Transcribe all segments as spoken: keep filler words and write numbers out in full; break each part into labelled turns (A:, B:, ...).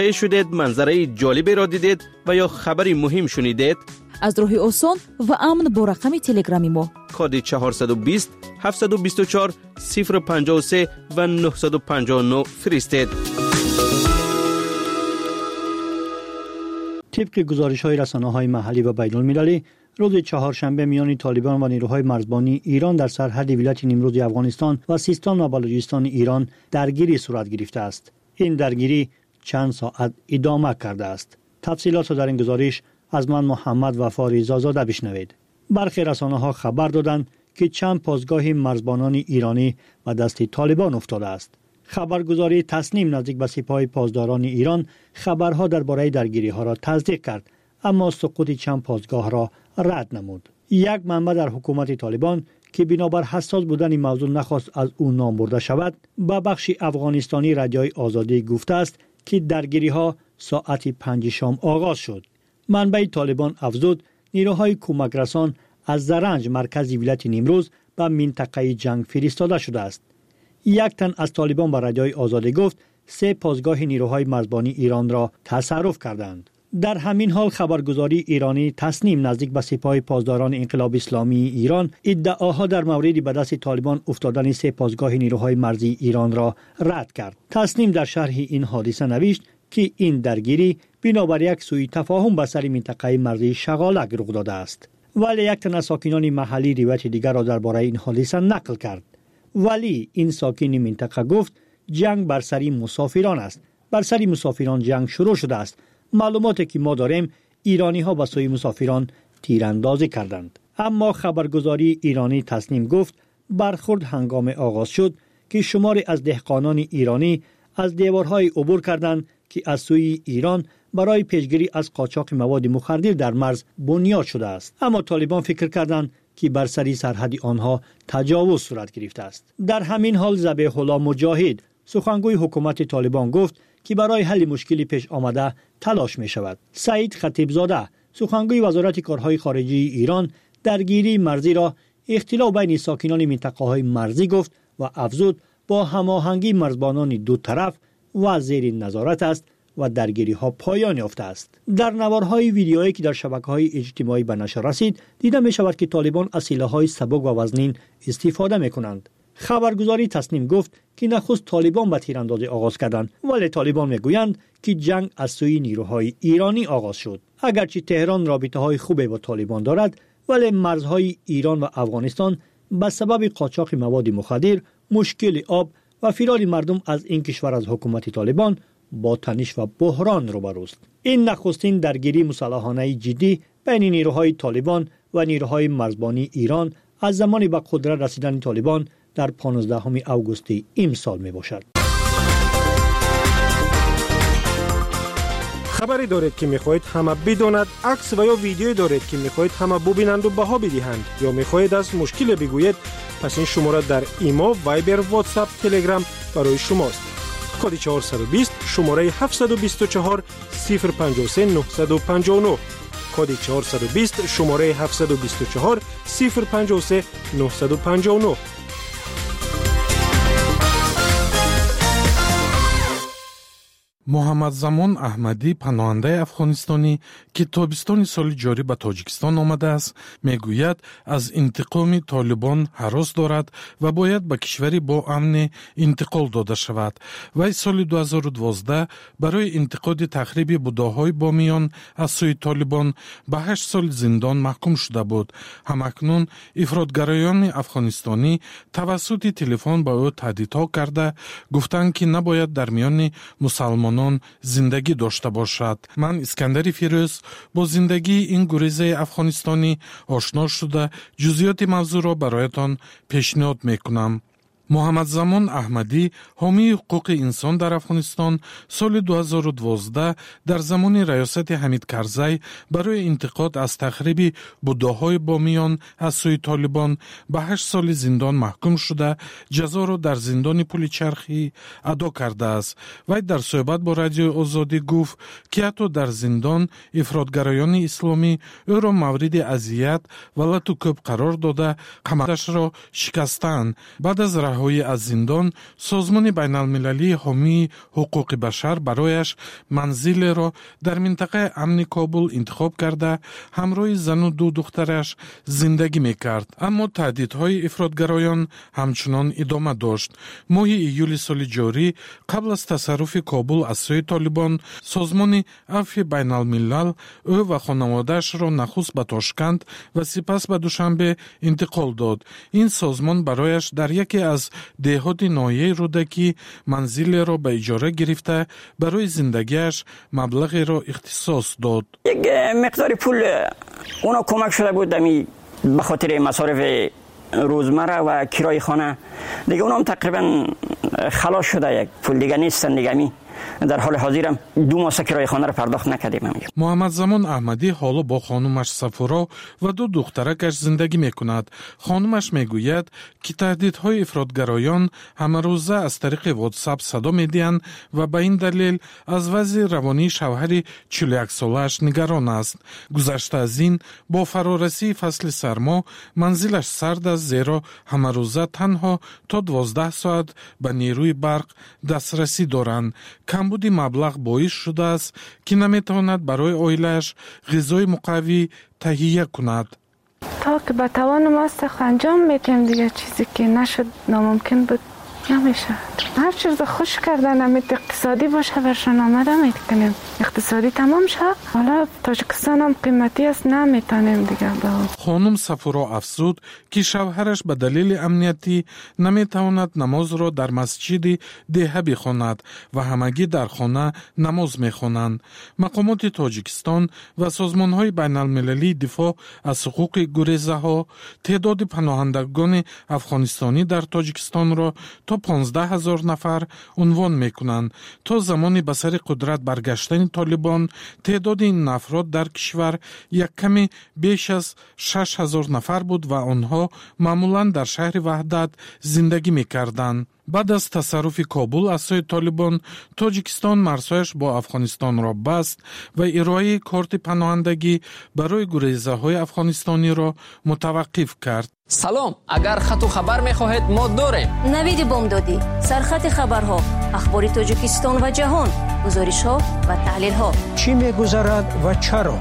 A: شدید، منظره جالبی را دیدید و یا خبری مهم شنیدید؟
B: از راه آسان و امن با رقم تلگرامی ما
A: کد چهارصد و بیست هفتصد و بیست و چهار صفر پنجاه و سه و نهصد و پنجاه و نه فرستید.
C: طبق گزارش‌های رسانه‌های محلی و بین‌المللی، روز چهارشنبه میان طالبان و نیروهای مرزبانی ایران در سرحد ولایت نیمروز افغانستان و سیستان و بلوچستان ایران درگیری صورت گرفته است. این درگیری چند ساعت ادامه کرده است. تفصیلات را در این گزارش از من محمد وفا رضازاده بشنوید. برخی رسانه‌ها خبر دادند که چند پاسگاه مرزبانان ایرانی و دست طالبان افتاده است. خبرگزاری تسنیم نزدیک به سپاه پاسداران ایران خبرها درباره درگیری‌ها را تصدیق کرد، اما سقوط چند پاسگاه را رد نمود. یک منبع در حکومت طالبان که بنابر حساس بودن موضوع نخواست از او نام برده شود، به بخش افغانستانی رادیوی آزادی گفته است که درگیری‌ها ساعت پنج شام آغاز شد. منبع طالبان افزود نیروهای کمک رسان از زرنج مرکز ولایت نیمروز به منطقه جنگ فرستاده شده است. یک تن از طالبان به رادیوی آزادی گفت سه پاسگاه نیروهای مرزبانی ایران را تصرف کردند. در همین حال خبرگزاری ایرانی تسنیم نزدیک به سپاه پاسداران انقلاب اسلامی ایران ادعاها در مورد به دست طالبان افتادن سه پاسگاه نیروهای مرزی ایران را رد کرد. تسنیم در شرح این حادثه نوشت که این درگیری بنابر یک سوء تفاهم به سر منطقه مرزی شغالک رخ داده است. ولی یک تن از ساکنان محلی روایت دیگر را درباره این حادثه نقل کرد. ولی این ساکن منطقه گفت جنگ بر سر مسافران است. بر سر مسافران جنگ شروع شده است. معلوماتی که ما داریم ایرانی ها به سوی مسافران تیراندازی کردند. اما خبرگزاری ایرانی تسنیم گفت برخورد هنگام آغاز شد که شماری از دهقانان ایرانی از دیوارهای عبور کردند که از سوی ایران برای پیشگیری از قاچاق مواد مخدر در مرز بنیاد شده است. اما طالبان فکر کردند که بر سری سرحد آنها تجاوز صورت گرفته است. در همین حال ذبیح الله مجاهد سخنگوی حکومت طالبان گفت که برای حل مشکلی پیش آمده تلاش می شود. سعید خطیبزاده سخنگوی وزارت کارهای خارجه ایران درگیری مرزی را اختلاف بین ساکنان منطقه های مرزی گفت و افزود با هماهنگی مرزبانان دو طرف و زیر نظارت است و درگیری ها پایان یافته است. در نوارهای ویدیویی که در شبکه‌های اجتماعی به نشر رسید دیده می شود که طالبان از سلاح‌های سبک و وزنین استفاده می کنند. خبرگزاری تسنیم گفت که نخست طالبان به تیراندازی آغاز کردند، ولی طالبان میگویند که جنگ از سوی نیروهای ایرانی آغاز شد. اگرچه تهران رابطه‌های خوبی با طالبان دارد، ولی مرزهای ایران و افغانستان به سبب قاچاق مواد مخدر، مشکل آب و فرار مردم از این کشور از حکومت طالبان با تنش و بحران روبروست. این نخستین درگیری مسلحانه جدی بین نیروهای طالبان و نیروهای مرزبانی ایران از زمان به قدرت رسیدن طالبان در پانزدهم اوگوست امسال می باشد.
D: خبری دارید که میخواهید همه بداند، عکس و یا ویدیویی دارید که میخواهید همه ببینند و بها بدهند، یا میخواهید از مشکل بگویید، پس این شماره در ایما، وایبر، واتساپ، تلگرام برای شماست. کد چهارصد و بیست شماره هفتصد و بیست و چهار صفر پنجاه و سه نهصد و پنجاه و نه. کد چهارصد و بیست شماره هفتصد و بیست و چهار صفر پنجاه و سه نهصد و پنجاه و نه.
E: محمد زمان احمدی پناهنده افغانستانی که تابستان سال جاری به تاجیکستان آمده است میگوید از انتقام طالبان هراس دارد و باید به کشوری با امن انتقال داده شود. وی سال دو هزار و دوازده برای انتقاد تخریب بوداهای بامیان از سوی طالبان به هشت سال زندان محکوم شده بود. همکنون افراطگرایان افغانستانی توسط تلفن با او تهدیدها کرده گفتند که نباید در میان مسلمان زندگی داشته باشد. من اسکندر فیروز با زندگی این گریز افغانستانی آشنا شده جزئیات موضوع را برایتان پیشنهاد میکنم. محمد زمان احمدی حامی حقوق انسان در افغانستان سال دو هزار و دوازده در زمان ریاست حمید کرزی برای انتقاد از تخریب بوداهای بامیان از سوی طالبان به هشت سال زندان محکوم شده جزا را در زندان پل چرخی ادا کرده است. وی در صحبت با رادیو آزادی گفت که حتی در زندان افراطگرایان اسلامی او را مورد اذیت و لطو کوب قرار داده قمرش را شکستند. بعد از رها رهایی از زندان، سازمان بین المللی حامی حقوق بشر برایش منزل را در منطقه امن کابل انتخاب کرده همراه زن و دو دخترش زندگی میکرد. اما تهدیدهای افراطگرایان همچنان ادامه داشت. ماه ایول سال جاری قبل از تصرف کابل از سوی طالبان، سازمان عفو بین الملل او و خانواده‌اش را نخست به تاشکند و سپس به دوشنبه انتقال داد. این سازمان برایش در یکی از دهات ناحیه رودکی منزل را به اجاره گرفته برای زندگیش مبلغی را اختصاص داد.
F: یک مقدار پول اونا کمک شده بود دمی به خاطر مصارف روزمره و کرای خانه دیگه. اونا هم تقریبا خلاص شده، یک پول دیگه نیستن دیگه. می در حال حاضرم دو ماه کرایه خانه را پرداخت نکردیم.
E: محمد زمان احمدی حالا با خانومش صفورا و دو دخترکش زندگی میکند. خانومش میگوید که تهدیدهای افراطگرایان همه روزه از طریق واتساپ صدا میدهند و به این دلیل از وضع روانی شوهر چهل و یک سالش نگران است. گذشته از این با فرارسی فصل سرما منزلش سرد است، زیرا همه روزه تنها تا دوازده ساعت به نیروی برق دسترسی دارند. کمبود مبلغ باعث شده است که نمیتواند برای عائله‌اش غذای مقوی تهیه کند.
G: تا که به توان ما است انجام میتیم دیگه، چیزی که نشد ناممکن بود نمیشه. هر چیز خوش کردن امید اقتصادی باشه برشان آمده میکنیم. اقتصادی تمام شد، حالا تاجیکستان هم قیمتی است نمیتونیم دیگه.
E: خانم صفورا افزود که شوهرش به دلیل امنیتی نمیتواند نماز را در مسجد دهه بخواند و همگی در خانه نماز میخوانند. مقامات تاجیکستان و سازمان‌های بین المللی دفاع از حقوق گریزه ها تعداد پناهندگان افغانستانی در تاجیکستان را تا پانزده هزار نفر عنوان میکنند. تا زمانی به سر قدرت برگشتن طالبان تعداد این افراد در کشور یک کمی بیش از شش هزار نفر بود و آنها معمولا در شهر وحدت زندگی میکردند. بعد از تصرف کابل از سوی طالبان، تاجیکستان مرزهایش با افغانستان را بست و ارائه کارت پناهندگی برای گریزه های افغانستانی را متوقف کرد.
H: سلام، اگر خط و خبر میخواهید ما داریم. نوید بامدادی، سرخط خبرها، اخبار تاجیکستان و جهان، گزارش ها و تحلیل ها.
I: چی میگذرد و چرا؟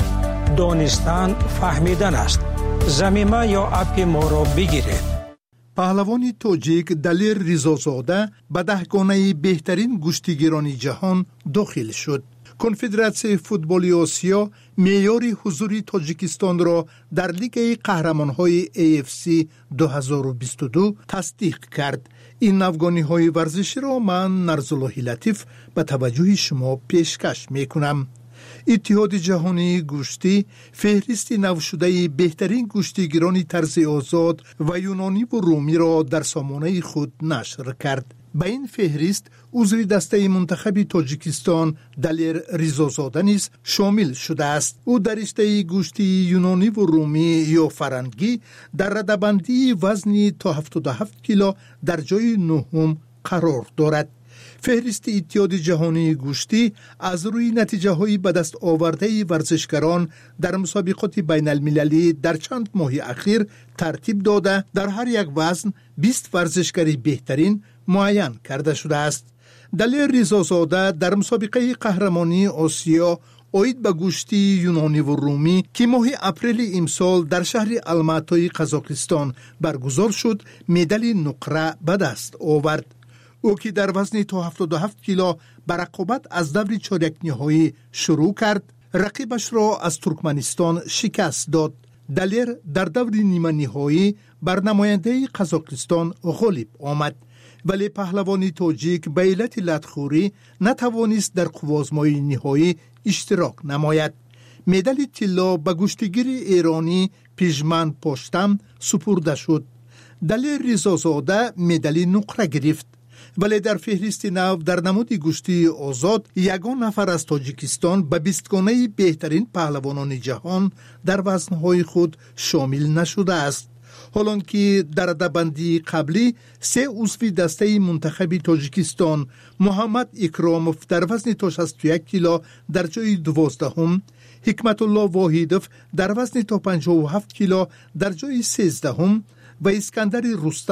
I: دانستن فهمیدن است. زمینه یا اپ ما را بگیرید.
J: پهلوان تاجیک دلیر ریزازاده به دهگانه بهترین گشتیگیران جهان داخل شد. کنفدراسیون فوتبال آسیا معیار حضور تاجیکستان را در لیگ قهرمان‌های ای اف سی دو هزار و بیست و دو تصدیق کرد. این افغانی‌های ورزشی را من نرزالله لطیف به توجه شما پیشکش می‌کنم. اتحاد جهانی گوشتی فهرست نو شده بهترین گوشتیگیران طرز آزاد و یونانی و رومی را در سامانه خود نشر کرد. به این فهرست عضو دسته منتخب تاجیکستان دلیر ریزازاده نیز شامل شده است. او در رشته گوشت یونانی و رومی یا فرنگی در رده‌بندی وزنی تا هفتاد و هفت کیلو در جای نهم قرار دارد. فهرست اتحاد جهانی گوشتی از روی نتیجه های به دست آورده ورزشکاران در مسابقات بین المللی در چند ماه اخیر ترتیب داده در هر یک وزن بیست ورزشکاری بهترین معین کرده شده است. دلیر ریزازاده در مسابقه قهرمانی آسیا اوید به گوشتی یونانی و رومی که ماه اپریل امسال در شهر الماتای قزاقستان برگزار شد مدال نقره به دست آورد. او که در وزن تا هفتاد و هفت کیلو به رقابت از دور چهارک نهایی شروع کرد، رقیبش را از ترکمنستان شکست داد. دلیر در دور نیمه نهایی بر نماینده قزاقستان غالب آمد، ولی پهلوان تاجیک به علت لطخوری نتوانست در قوازمای نهایی اشتراک نماید. مدال طلا به گوشتگیر ایرانی پیژمن پاشتم سپرده شد. دلیر ریزازاده مدال نقره گرفت، ولی در فهرست نو در نمود گوشتی آزاد یگان نفر از تاجیکستان به بیستگانه بهترین پهلوانان جهان در وزنهای خود شامل نشده است. حالان که در رده‌بندی قبلی سه عضو دسته منتخب تاجیکستان محمد اکراموف در وزن تا شصت و یک کیلو در جای دوازدهم، حکمت الله واحدوف در وزن تا پنجاه و هفت کیلو در جای سیزدهم و اسکندر رستم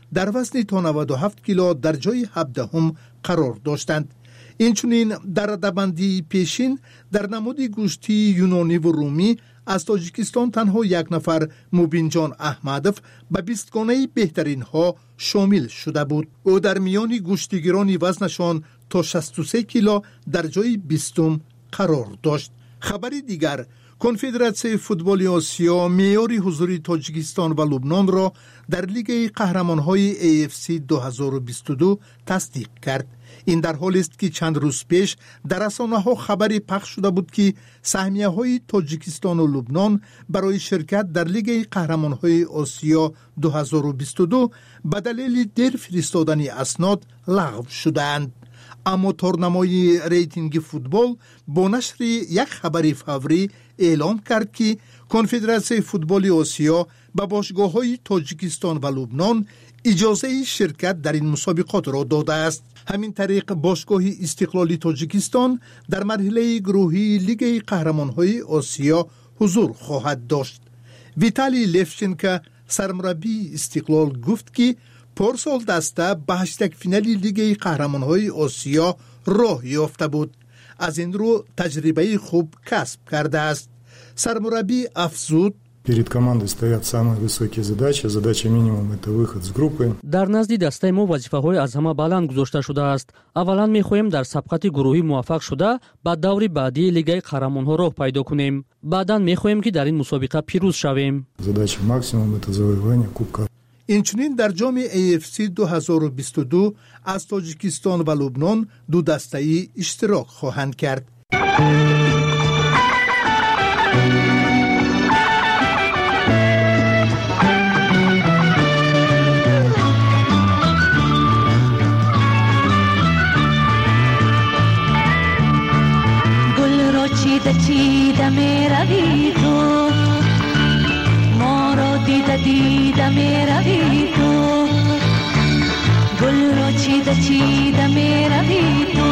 J: در وزن تا نود و هفت کیلو در جای هفدهم قرار داشتند. اینچنین در رده‌بندی پیشین در نماد گوشتی یونانی و رومی از تاجیکستان تنها یک نفر موبینجان احمدوف به بیستگانه بهترین ها شامل شده بود. او در میان گوشتگیران وزنشان تا شصت و سه کیلو در جای بیستم قرار داشت. خبری دیگر، کنفدراسیون فوتبال آسیا معیار حضور تاجیکستان و لبنان را در لیگ قهرمان‌های ای اف سی دو هزار و بیست و دو تصدیق کرد. این در حالی است که چند روز پیش در رسانه‌ها خبری پخش شده بود که سهمیه‌های تاجیکستان و لبنان برای شرکت در لیگ قهرمان‌های آسیا دو هزار و بیست و دو به دلیل دیر فرستادن اسناد لغو شدند. اما تورنمای ریتینگ فوتبال با نشر یک خبر فوری اعلام کرد که کنفدراسیون فوتبال آسیا به باشگاه‌های تاجیکستان و لبنان اجازه شرکت در این مسابقات را داده است. همین طریق باشگاه استقلالی تاجیکستان در مرحله گروهی لیگ قهرمان‌های آسیا حضور خواهد داشت. ویتالی لفچنکو سرمربی استقلال گفت که پارسال دسته به هشتگ فینالی لیگ قهرمان‌های آسیا راه یافته بود. از این رو تجربه خوب کسب کرده است. سرمربی افزود:
K: перед командой стоят самые высокие задачи. Задача минимум это выход с группы.
L: در نزد دسته ما وظیفه‌های از همه بلند گذاشته شده است. اولا می‌خواهیم در سبقت گروهی موفق شده بعد دور بعدی لیگ قهرمان‌ها راه پیدا کنیم. بعداً می‌خواهیم که در این مسابقه پیروز شویم.
K: Задача максимум это завоевание кубка.
J: اینچنین در جام ای اف سی دو هزار و بیست و دو از تاجیکستان و لبنان دو دسته‌ای اشتراک خواهند کرد.
M: گل را چیده چیده می روی تو، ما را دیده دیده می روی تو. گل را چیده چیده می روی تو،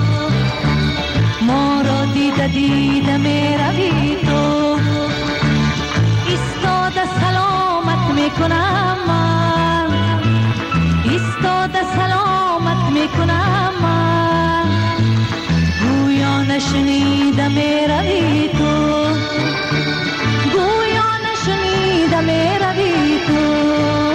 M: ما را دیده دیده می روی تو. ایستاده سلامت می کنم من، ایستاده سلامت می کنم من. گویا نشنیده می روی تو، گویا نشنیده می روی تو.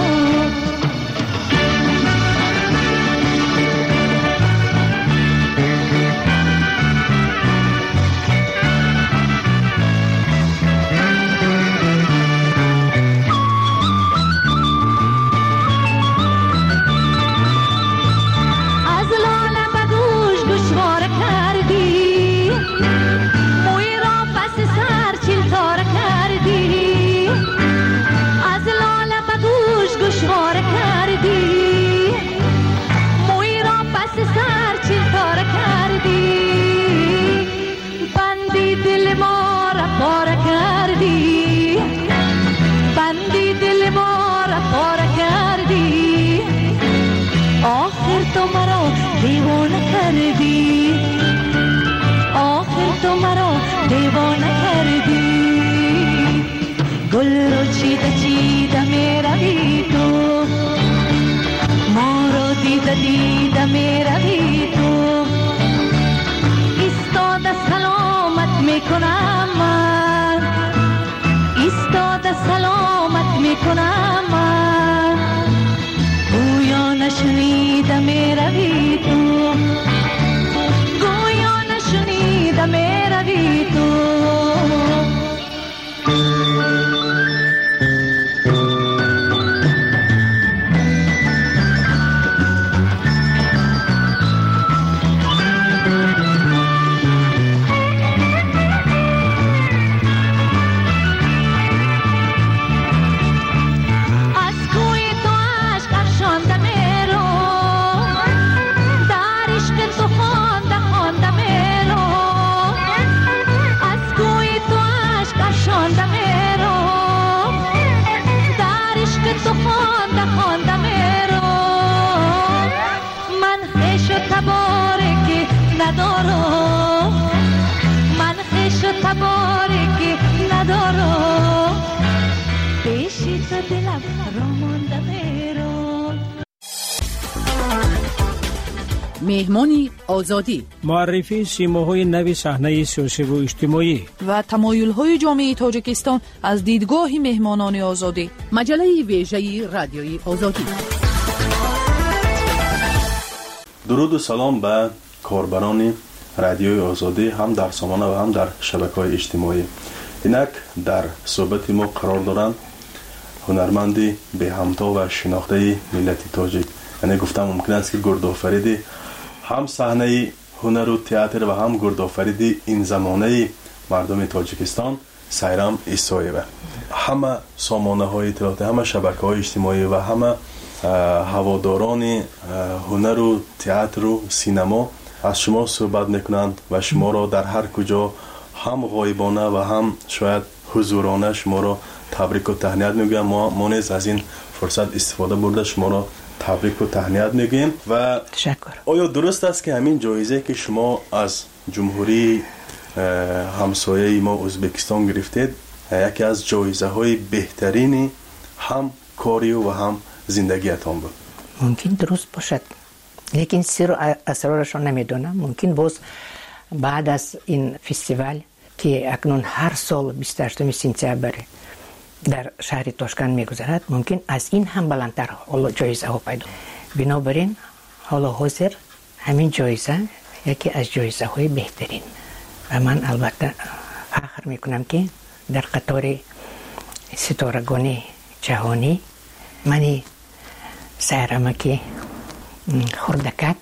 M: گل رو چیده چیده می روی تو، ما رو دیده دیده می روی تو. ایستاده سلامت می کنم من، ایستاده سلامت می کنم من. گویا نشنیده می روی تو، گویا نشنیده می روی تو. من خیش و تبارکی ندارم، پیشی تو دلم را مانده میرم.
N: مهمانی آزادی،
I: معرفی سیماهای نوی صحنه سیاسی و اجتماعی
B: و تمایل‌های جامعه تاجیکستان از دیدگاه مهمانان آزادی.
N: مجله ویژه رادیوی آزادی.
O: درود و سلام به کاربران رادیوی آزادی هم در سامانه و هم در شبکه‌های اجتماعی. اینک در صحبت ما قرار دارند هنرمندی به همتا و شناخته ملت تاجیک. یعنی گفتم ممکن است که گردآفریدی هم صحنه هنر و تئاتر و هم گردآفریدی این زمانه مردم تاجیکستان سایرام ایسایه. همه سامانه های اطلاعاتی، همه شبکه های اجتماعی و همه هواداران هنر و تئاتر و سینما از شما صحبت میکنند و شما را در هر کجا هم غایبانه و هم شاید حضورانه شما را تبریک و تهنیت میگم. ما ما نیز از این فرصت استفاده برده شما را تبریک و تهنیت میگیم. و
P: تشکر.
O: آیا درست است که همین جایزه که شما از جمهوری همسایه ما ازبکستان گرفتید یکی از جایزه های بهترین هم کاری و هم زندگیتان بود؟
P: ممکن درست باشد، لیکن سر و اسرارش را نمیدونم. ممکن باز بعد از این فستیوال که اکنون هر سال بیست و هشتم سپتامبر در شهر تاشکند میگذرد، ممکن از این هم بلندتر حالا جایزه ها پیدا. بنابراین حالا حاضر همین جایزه یکی از جایزه های بهترین و من البته فخر میکنم که در قطار ستارگان جهانی منی سهرمکی خردکک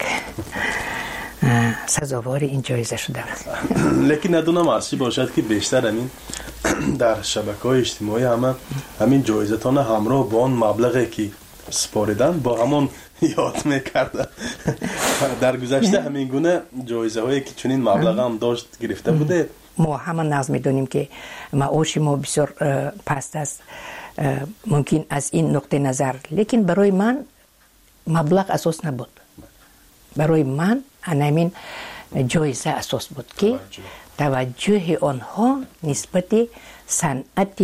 P: سزاوار این جایزه شده.
O: لیکن ندونم اصلی باشد که بیشتر همین در شبکه‌های اجتماعی همه همین جایزتان همراه با آن مبلغی که سپاریدن با همون یاد میکردن. در گذشته همین گونه جایزه هایی که چنین مبلغ هم داشت گرفته بوده.
P: ما همه نظر میدونیم که معاش ما بسیار پست است ممکن از این نقطه نظر، لیکن برای من مبلغ اساس نبود. برای من همین جایزه اساس بود که توجه آنها نسبت صنعت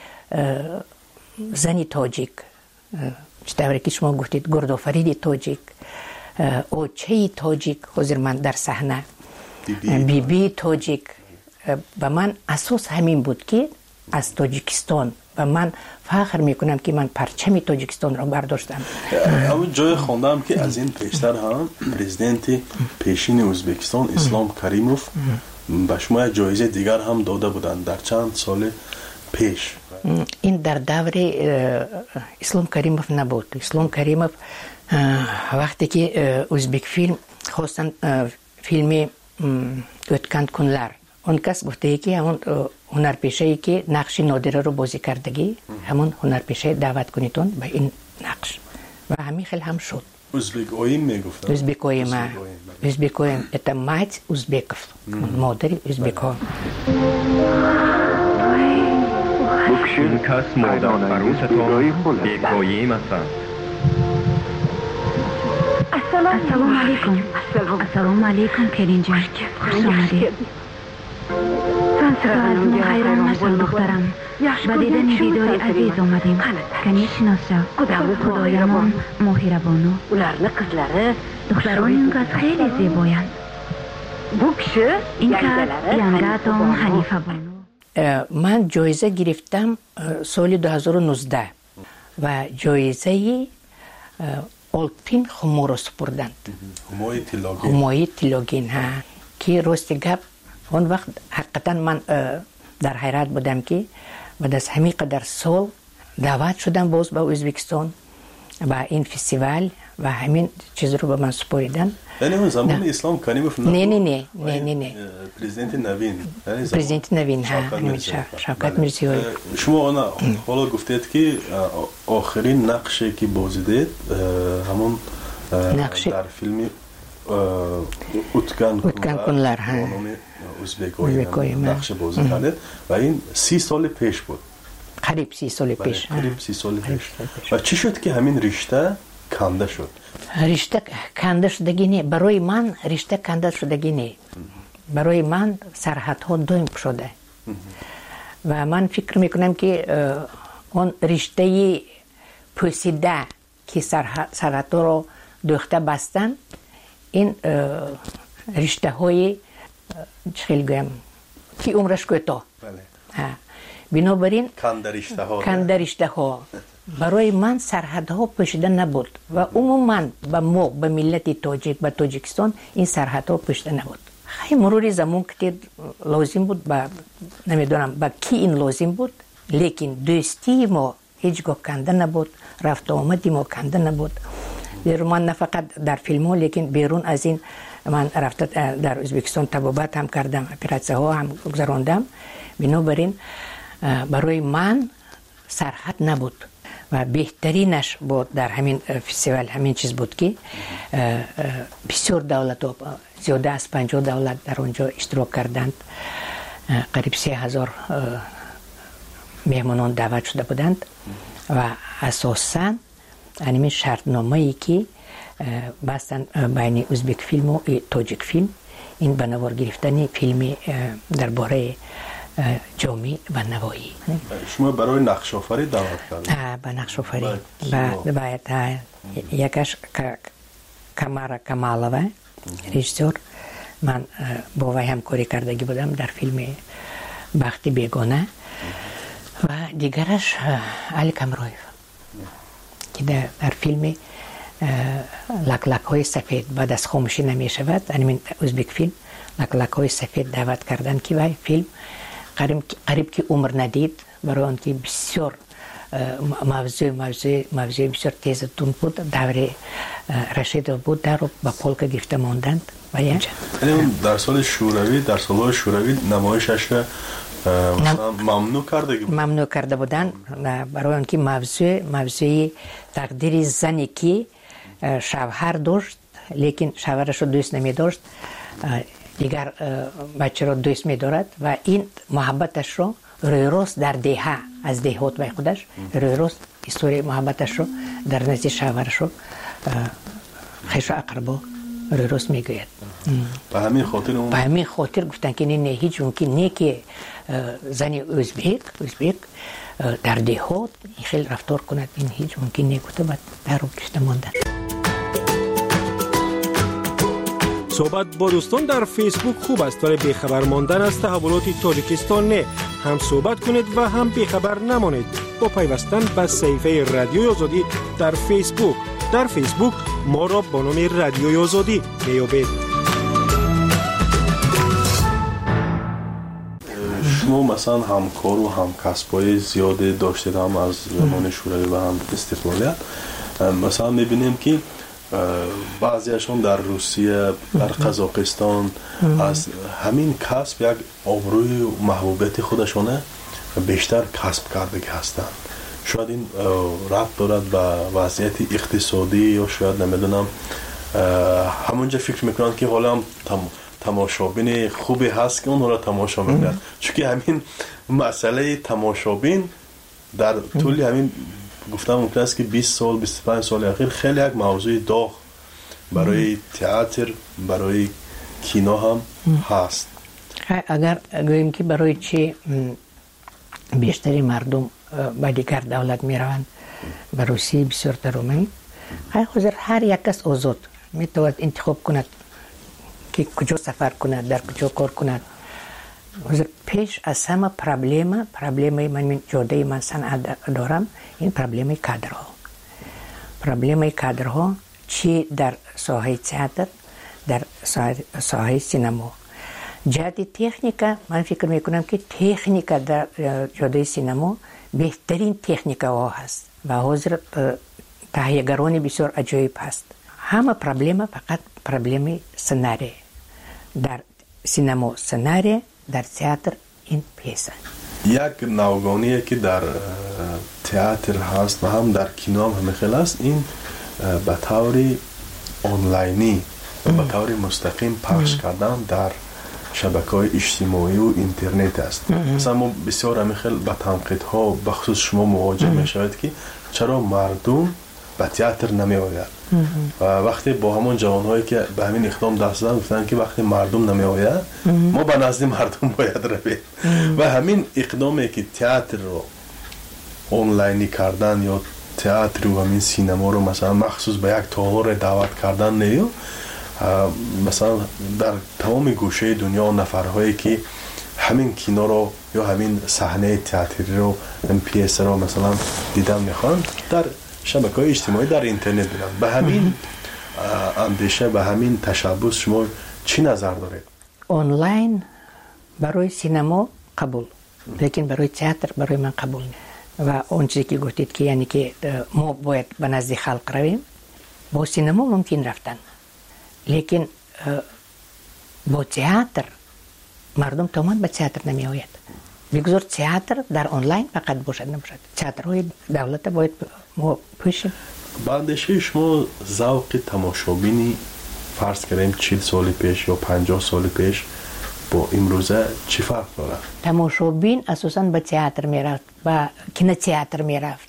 P: زنی تاجیک، چطوری که شما گفتید گردآفرید تاجیک، اوچه تاجیک، حضور من در صحنه بی بی تاجیک، و من اساس همین بود که از تاجیکستان و من فخر میکنم که من پرچم تاجیکستان را برداشتم.
O: اما جای خوندم که از این پیشتر هم پرزیدنت پیشین ازبکستان اسلام کریموف به شما جایزه دیگر هم داده بودند در چند سال پیش.
P: این در دور اسلام کریموف نبود. اسلام کریموف وقتی که ازبک فیلم خواستن فیلم اوتکند کنلر، اون کس گفته که همون هنرپیشه‌ای که نقش نادره رو بازی کردگی همون هنرپیشه دعوت کنیتون به این نقش و همین خیلی هم شد.
O: ازبک اویم میگفتن.
P: ازبک اویم ازبک اویم это мать узбеков، مادر ازبک ها.
Q: این کس مادر فروستان بیکاییم هستند.
R: السلام علیکم. السلام علیکم کرین جان، خوش آمدید. از مخیران مشل دخترم و دیدن دیدار عزیز آمدیم. کنی شناسا خدایمان ماهربانو دختران این کس خیلی زیبایند. این کس ینگاتان حنیفه بانو.
P: من جایزه گرفتم سال دو هزار و نوزده و جایزه آلپین خمورو سپردند. همای تیلاگین ها که راست گپ اون وقت حقیقتا من در حیرت بودم که بعد از همین قدر سال دعوت شدم باز به ازبکستان و این فستیوال و همین چیز رو به من سپاریدن.
O: یعنی اون زمان اسلام کریموف نه
P: نه نه نه نه نه
O: پرزیدنت نوین
P: پرزیدنت نوین ها شوکت میرزیوی.
O: شما انا حالا گفتید که آخرین نقشی که بازی دید همون در فیلم اوتکند
P: کنلر ها
O: ازبکوی نقش بازی کرده و این سی سال پیش بود.
P: قریب سی سال پیش.
O: قریب سی سال پیش. و چی شد که همین رشته کنده شد؟
P: رشته کنده شدگی نه. برای من رشته کنده شدگی نه. برای من سرحدها دویم شده و من فکر میکنم که اون رشته پوسیده که سرحدها رو دوخته بستن این رشته های چخیل گویم کی عمرش کوتاه بله بنابراین
O: کندرشته ها
P: کندرشته ها برای من سرحدها پوشیده نبود و عموما به ما به ملت تاجیک به تاجیکستان این سرحدها پوشیده نبود. خیلی مرور زمان که لازم بود با نمیدونم با کی این لازم بود، لیکن دوستی ما هیچگاه کنده نبود، رفت آمدی ما کنده نبود. من نه فقط در فیلم ها لیکن بیرون از این من رفت در ازبکستان طبابت هم کردم، اپراسیون ها هم گذراندم. بنابراین برای من سرحد نبود و بهترینش بود در همین فستیوال همین چیز بود که بسیار دولت ها زیاده از پنجاه دولت در اونجا اشتراک کردند، قریب سه هزار مهمانان دعوت شده بودند و اساساً همین شرطنامه ای که بستن بین ازبک فیلم و تاجیک فیلم این به نوار گرفتن فیلم درباره جامعه و نوایی.
O: شما برای نقش آفری دعوت کردید؟
P: به نقش آفری باید یکش کمارا کمالوه رژیسور، من با وی همکاری کردگی بودم در فیلم بخت بیگانه و دیگرش علی کمرویف که در, در فیلم لک لک های سفید بعد از خاموشی نمی شود همین ازبک فیلم لک لک های سفید دعوت کردن که وی فیلم قریب, قریب که عمر ندید برای آن که بسیار موضوع موضوع موضوع بسیار تیز تون بود دور رشید بود در با پولک گرفته ماندند و اینجا
O: در سال شوروی در سال شوروی نمایشش ممنوع کرده بود
P: ممنوع کرده بودن برای آن که موضوع موضوع تقدیر زنی که شوهر داشت لیکن شوهرش رو دوست نمی داشت، دیگر بچه رو دوست می دارد و این محبتش رو روی روز در دهه از دهات به خودش روی روز استوری محبتش رو در نزد شوهرش رو خیش و اقربا روی روز می گوید.
O: به همین خاطر
P: به همین خاطر گفتن که نه هیچ ممکن نه که زنی ازبک ازبک در دهات خیلی رفتار کند، این هیچ ممکن نه گفته بعد در رو کشته ماندن.
D: صحبت با دوستان در فیسبوک خوب است ولی بیخبر ماندن از تحولات تاجیکستان نه. هم صحبت کنید و هم بیخبر نمانید با پیوستن به صفحه رادیوی آزادی در فیسبوک. در فیسبوک ما را با نام رادیوی آزادی میابید.
O: شما مثلا همکار و همکسبای زیاده داشتید هم از زمان شوروی و هم استقلالیت. مثلا میبینیم که بعضیشون در روسیه در قزاقستان از همین کسب یک آبروی و محبوبیت خودشونه بیشتر کسب کرده هستند. شاید این ربط دارد به وضعیت اقتصادی یا شاید نمیدونم همونجا فکر میکنن که حالا هم تماشابین خوبی هست که اون حالا تماشا میکنن، چون که همین مسئله تماشابین در طول همین گفتم ممکن است که بیست سال بیست و پنج سال اخیر خیلی یک موضوع داغ برای تئاتر برای کینو هم هست.
P: اگر گوییم که برای چی بیشتری مردم به دیگر دولت می روند به روسیه بسیار ترومند، حاضر هر یک کس آزاد می تواند انتخاب کند که کجا سفر کند در کجا کار کند. حاضر پیش از همه پرابلم پرابلم من جاده من صنعت دارم این پرابلم کادرها پرابلم کادرها چی در ساحه تئاتر در ساحه سینما جهت تکنیکا من فکر میکنم که تکنیکا در جاده سینما بهترین تکنیکا ها هست و حاضر تهیه‌گرانی بسیار عجیب هست. همه پرابلم فقط پرابلم سناریو در سینما سناریو در تئاتر این پیسه
O: یک نوگانیه که در تئاتر هست و هم در کینو هم همه خیلی است، این به طور آنلاینی و به طور مستقیم پخش کردن در شبکه‌های اجتماعی و اینترنت است. مثلا ما بسیار همه خیلی به تنقیدها بخصوص شما مواجه میشوید که چرا مردم به تئاتر نمی آید و وقتی با همون جوانهایی که به همین اقدام دست زدن گفتن که وقتی مردم نمی آید ما به نزد مردم باید رویم و همین اقدامی که تئاتر رو آنلاینی کردن یا تئاتر و همین سینما رو مثلا مخصوص به یک تالار دعوت کردن نیو مثلا در تمام گوشه دنیا نفرهایی که همین کینو رو یا همین صحنه تئاتری رو این پیس رو مثلا دیدن میخوان در شبکه‌های اجتماعی در اینترنت دیدن. به همین اندیشه به همین تشبث شما چی نظر دارید؟
P: آنلاین برای سینما قبول، لیکن برای تئاتر برای من قبول نیست. و اون چیزی که گفتید که یعنی که ما باید به نزد خلق رویم، با سینما ممکن رفتن، لیکن با تئاتر مردم تمام به تئاتر نمی آید. بگذار تئاتر در آنلاین فقط باشد نباشد. تئاترهای دولت باید ما پوشیم.
O: با اندیشه شما ذوق تماشابینی فرض کنیم چهل سال پیش یا پنجاه سال پیش با امروزه چی فرق داره؟
P: تماشابین اساساً به تئاتر میرفت، به کینو تئاتر میرفت.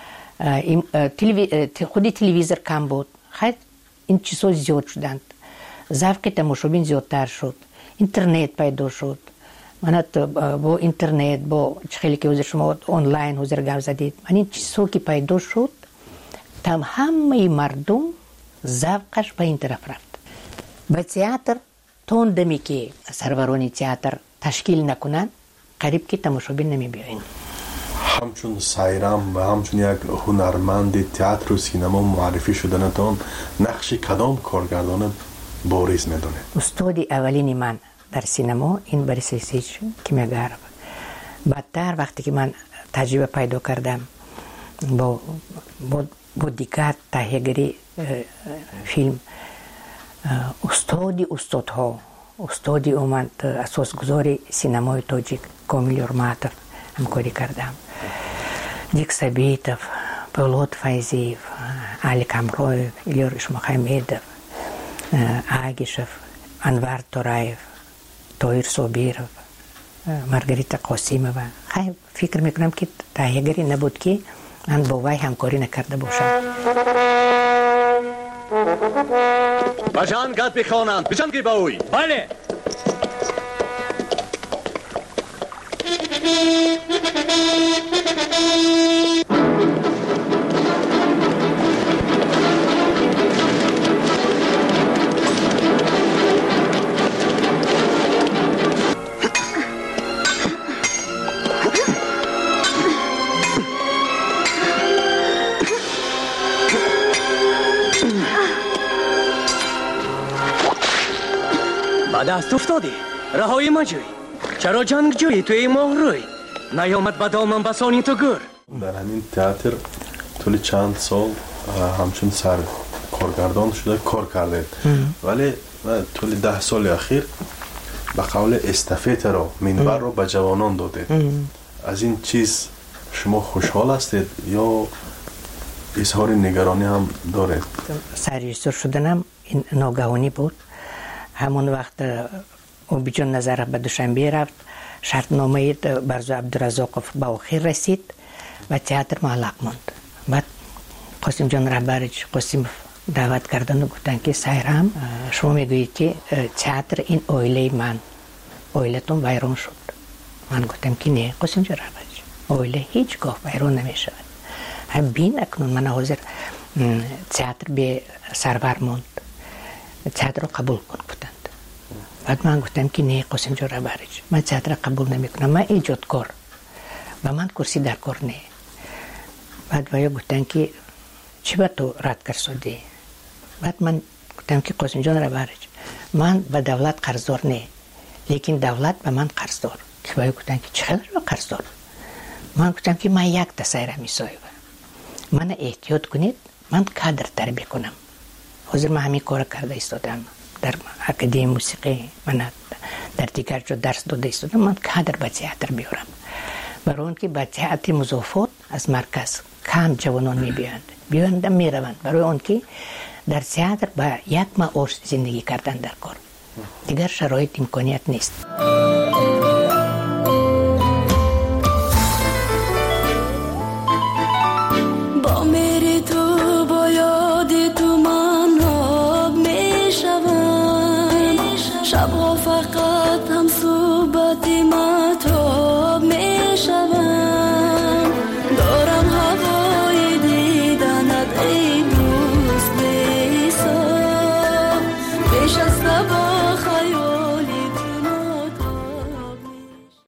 P: خودی تلویزیون کم بود. خیلی این چیزها زیاد شدند. ذوق تماشابین زیادتر شد. اینترنت پیدا شد. من با اینترنت با خیلی که حضور شما آنلاین حضور گپ زدید، من این چیزها که پیدا شد تم همه مردم ذوقش به این طرف رفت. به تئاتر تون دمی که سرورانی تئاتر تشکیل نکنن قریب که تماشابین نمی بیاین.
O: همچون سایرام و همچون یک هنرمند تئاتر و سینما معرفی شدنتان نقش کدام کارگردان بارز میدونه؟
P: استاد اولین من در سینما این بریس سیچ کیمیاگر. بعدتر وقتی که من تجربه پیدا کردم با با, با دیگر تهیه‌گری فیلم، استادی استادها استادی اومد اساسگذاری سینمای تاجیک کامل یورماتوف همکاری کردم، دیک سبیتوف، پولاد فایزیف، علی کامرویف، ایلیاروش محمدوف، آگیشوف، انوار تورایف، تویر صابیروف، مارگریتا قاسیمووا. خیلی فکر میکنم که تهیه‌گری نبود که من با وی همکاری نکرده باشم.
S: بجان گد بخوانند، بجان گی باوی. بله. دست افتادی رهایی ما جوی، چرا جنگ جوی توی ماه روی نیامد با دامن بسانی تو گر.
O: در همین تئاتر طول چند سال همچون سر کارگردان شده کار کرده، ولی طول ده سال اخیر به قول استافت رو منبر رو به جوانان داده. از این چیز شما خوشحال هستید یا اظهار نگرانی هم دارید؟
P: سرریزور شدنم این ناگهانی بود. همون وقت اوبیجان نظر به دوشنبه رفت، شرطنامه برزو عبدالرزاقوف به آخر رسید و تئاتر معلق ماند. بعد قاسم جان رهبرج قاسم دعوت کردن و گفتن که سایرام شما میگویید که تئاتر این اویله من، اویلتون ویران شد. من گفتم که نه قاسم جان رهبرج، اویله هیچگاه ویران نمیشود. هم بین اکنون من حاضر تئاتر به سرور ماند، تئاتر رو قبول کن گفتند. بعد من گفتم که نه قاسم جان رهبرج، من تئاتر قبول نمیکنم، من ایجادکار و من کرسی در کار نه. بعد ویا گفتن که چی با تو رد کرد؟ بعد من گفتم که قاسم جان رهبرج، من به دولت قرضدار نه، لیکن دولت به من قرضدار. که ویا گفتن که چقدر قرضدار؟ من گفتم که من یک تسایره میسایم، من احتیاط کنید، من کادر تربیت کنم. حاضر من همین کار کرده ایستادم در اکادمی موسیقی، من در دیگر جا درس داده ایستادم، من کادر به تئاتر بیارم. برای اون که به تئاتر مضافات از مرکز کم جوانان میبیاند بیاند میروند، برای اون که در تئاتر با یک معاش زندگی کردن در کار، دیگر شرایط امکانیت نیست.